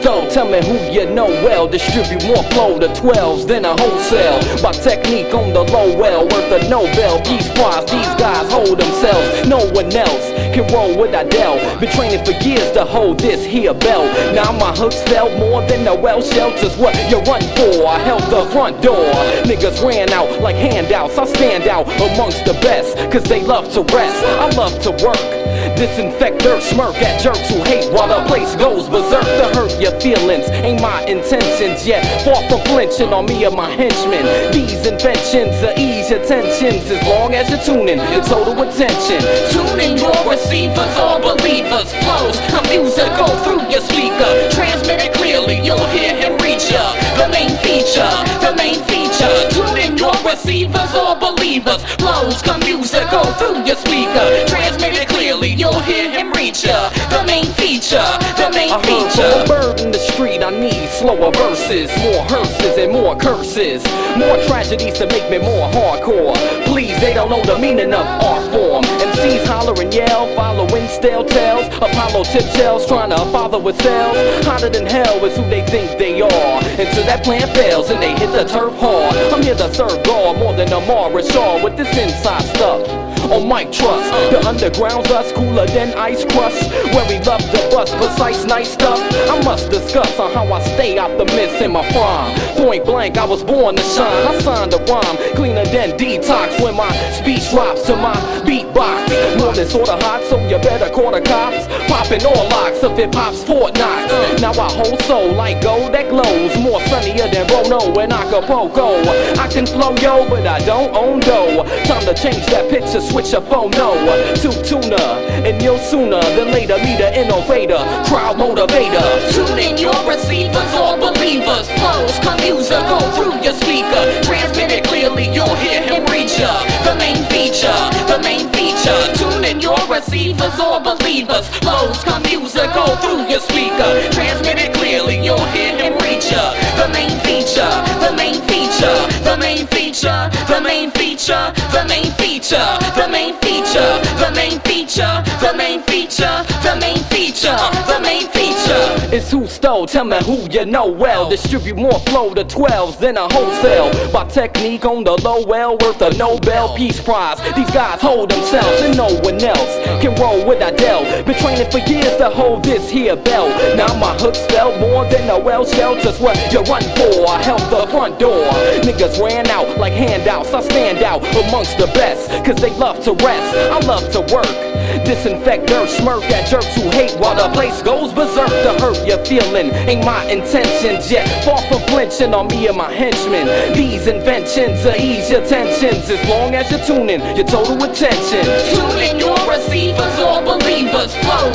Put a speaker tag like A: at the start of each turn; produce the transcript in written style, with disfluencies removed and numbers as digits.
A: Stowe, tell me who you know well. Distribute more flow to 12s than a wholesale. My technique on the low well, worth a Nobel Peace Prize. These guys hold themselves, no one else can roll with Adele. Been training for years to hold this here belt. Now my hooks fell more than the well shelters. What you run for? I held the front door. Niggas ran out like handouts. I stand out amongst the best, cause they love to rest. I love to work. Disinfect dirt, smirk at jerks who hate while the place goes berserk. To hurt your feelings ain't my intentions yet. Far from flinching on me or my henchmen. These inventions will ease your tensions as long as you're tuning your total attention.
B: Tune in your receivers, all believers. Flows, the music go through your speaker. Transmit it clearly, you'll hear him reach ya. The main feature, the main feature. Tune in your receivers, all believers. Flows, the music go through your speaker. Transmit it clearly, you'll hear him reach ya. The main feature, the main feature.
A: From a bird in the street, I need slower verses, more hearses and more curses, more tragedies to make me more hardcore. Please, they don't know the meaning of art form. MCs holler and yell, following stale tales. Apollo tip shells, trying to father with sales. Hotter than hell is who they think they are. Until that plan fails and they hit the turf hard. I'm here to serve God more than Amara Shaw with this inside stuff. On Mike Trust, the underground's us, cooler than ice crust. Where we love to bust precise nice stuff. I must discuss on how I stay optimist in my prime. Point blank, I was born to shine. I signed a rhyme, cleaner than detox. When my speech drops to my beatbox, more than sorta hot, so you better call the cops. Popping all locks of hip hop's Fort Knox. Now I hold soul like gold that glows, more sunnier than Rono and Acapulco. I can flow yo, but I don't own dough. Time to change that picture, switch a phone no to tuna, and you'll sooner than later meet an innovator, crowd motivator.
B: Tune in your receivers, all believers. Flows, come music go through your speaker. Transmit it clearly, you'll hear him reach ya. The main feature, the main feature. Tune in your receivers, all believers. Flows, come music go through your speaker. Transmit it clearly, you'll hear him reach ya. The main feature, the main feature, the main feature, the main feature, the main feature, the main feature, the main feature, the main feature, the main feature, the main feature.
A: It's who stole, tell me who you know well. Distribute more flow to 12s than a wholesale. My technique on the low well, worth a Nobel Peace Prize. These guys hold themselves and no one else can roll with Adele. Been training for years to hold this here belt. Now my hooks fell more than a well shelters. What you run for? I held the front door. Niggas ran out like handouts. I stand out amongst the best, cause they love to rest. I love to work. Disinfect dirt, smirk at jerks who hate while the place goes berserk. To hurt your feeling ain't my intentions yet. Far from flinching on me and my henchmen. These inventions will ease your tensions as long as you're tuning your total attention.
B: Tune in your receivers, all believers. Flows,